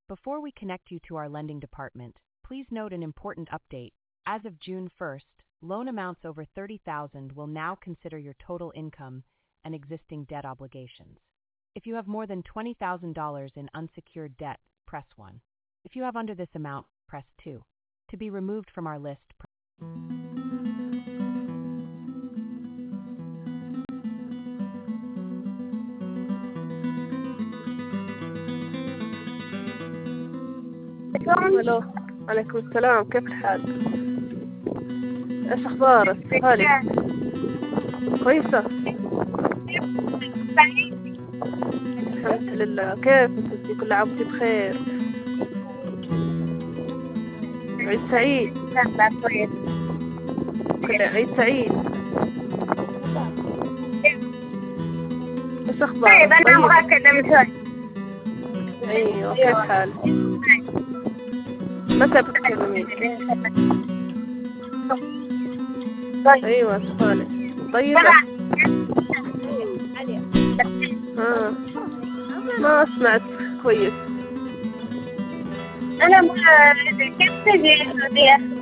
Before we connect you to our lending department, please note an important update. As of June 1st, loan amounts over $30,000 will now consider your total income and existing debt obligations. If you have more than $20,000 in unsecured debt, press 1. If you have under this amount, press 2. To be removed from our list, الو. عليكم السلام، كيف الحال؟ ايش اخبارك؟ هاني كويسة الحمد لله. كيف انتي؟ كل عام وانتي بخير. عيد سعيد. كل عيد سعيد. ايش اخبارك؟ طيب انا ابغى اكلمك شوي. ايوه كيف حالك؟ متى بتكلمين؟ ايوه سؤالك. طيبة. ما سمعت كويس. انا كيف تجي السعودية؟